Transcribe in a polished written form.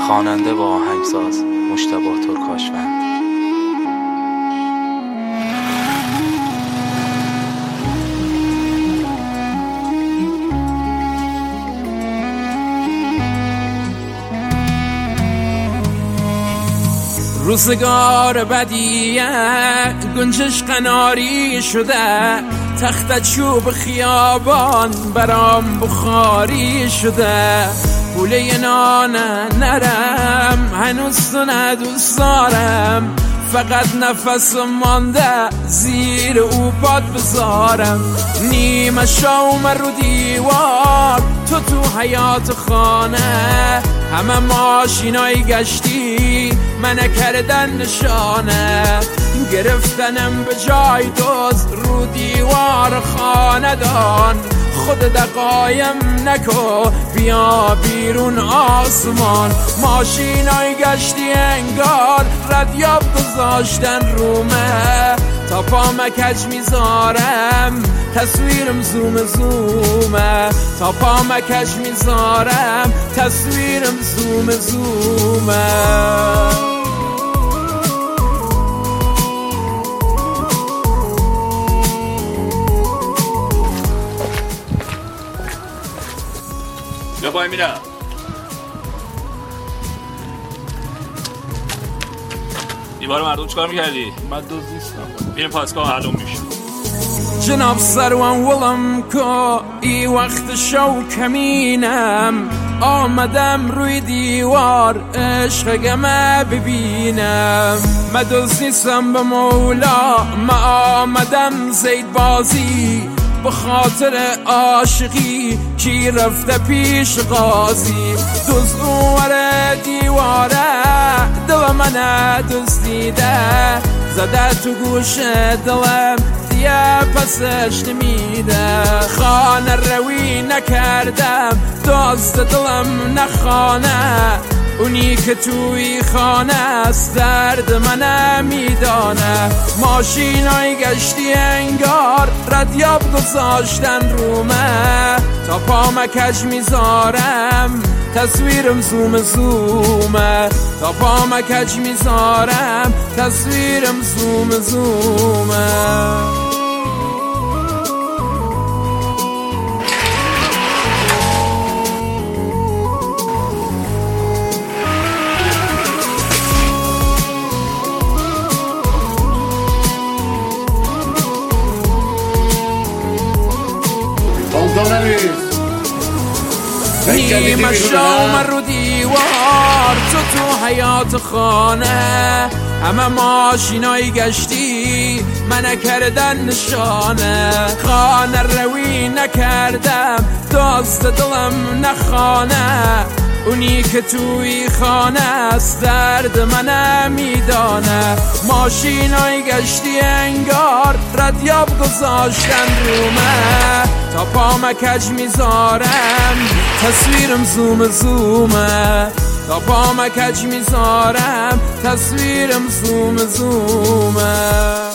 خواننده و آهنگساز مجتبی ترکاشوند. روزگار بدیه گنجش قناری شده، تخت چوب خیابان برام بخاری شده. پوله نان نرم هنوز تو ندوست دارم، فقط نفس مانده زیر او پات بذارم. نیمه شوم رو دیوار تو حیات خانه، همه ماشینای گشتی من کردن نشانه. گرفتنم به جای دوز رو دیوار خاندان، خود دقایم نکو بیا بیرون آسمان. ماشینای گشتی انگار ردیاب گذاشتن رومه، تا پام کج میذارم تصویرم زوم زومه، تا پام کج میذارم تصویرم زوم زومه. بیا پای میرم. دیوار مردم چکار میکردی؟ من دوز نیستم. بیریم پاسگاه معلوم میشه. جناب سروان ولم کو ای وقت شو کمینم، آمدم روی دیوار عشقمه ببینم. من دوز نیستم به مولا، من آمدم زید بازی، به خاطر عاشقی کی رفته پیش قاضی. دوز اونور دیواره دل من دزدیده، زده تو گوش دلم دیگه پسش نمیده. خانه روی نکردم دزد دلم نخانه، اونی که توی خانه است درد من میدانه. ماشینای گشتی انگار ردیاب گذاشتن رومه، تا پام کج میذارم تصویرم زوم زومه، تا پام کج میذارم تصویرم زوم زومه. نیمه شوم رو دیوار تو حیات خانه، همه ماشینای گشتی من کردن نشانه. خانه روی نکردم دزد دلم نخانه، اونی که توی خانه است درد من میدانه. ماشینای گشتی انگار ردیاب گذاشتن رومه، تا پام کج میذارم تصویرم زوم زومه، تا پام کج میذارم تصویرم زوم زومه.